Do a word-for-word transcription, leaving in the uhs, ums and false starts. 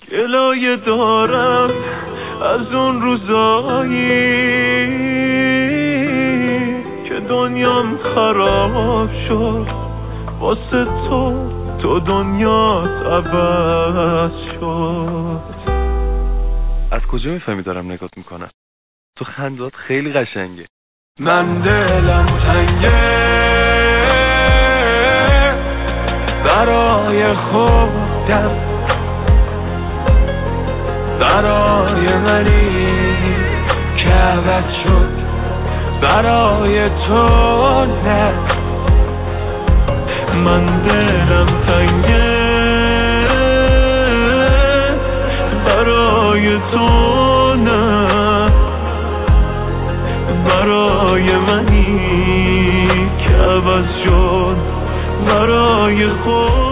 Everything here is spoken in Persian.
گلایه دارم از اون روزایی که دنیام خراب شد واسه تو، تو دنیات عوض شد. از کجا میفهمی دارم نگات میکنم؟ تو خندات خیلی قشنگه. من دلم تنگه برای خودم، برای منی که عوض شد، برای تو نه. من دلم تنگه برای تو نه، برای منی که عوض شد، برای خود